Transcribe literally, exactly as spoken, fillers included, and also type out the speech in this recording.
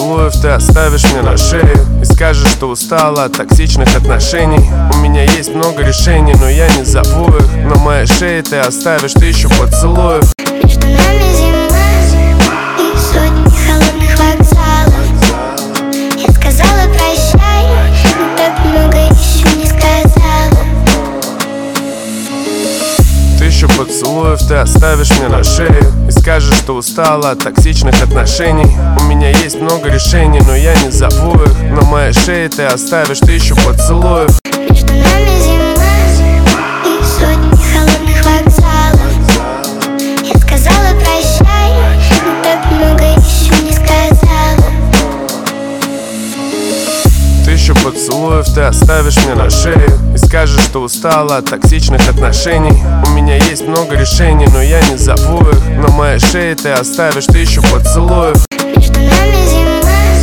поцелуев ты оставишь мне на шее и скажешь, что устала от токсичных отношений. У меня есть много решений, но я не зову их. На моей шее ты оставишь тысячу поцелуев. Между нами зима и сотни холодных вокзалов. Я сказала прощай, но так много еще не сказала. Тысячу поцелуев ты оставишь мне на шее и скажешь, что устала от токсичных отношений. У меня есть много решений, но я не зову их. На моей шее ты оставишь тысячу поцелуев. Между нами зима и сотни холодных вокзалов. Я сказала прощай, но так много еще не сказала. Тысячу поцелуев ты оставишь мне на шее и скажешь, что устала от токсичных отношений. У меня есть много решений, но я не зову их. На моей шее ты оставишь тысячу поцелуев. Между нами зима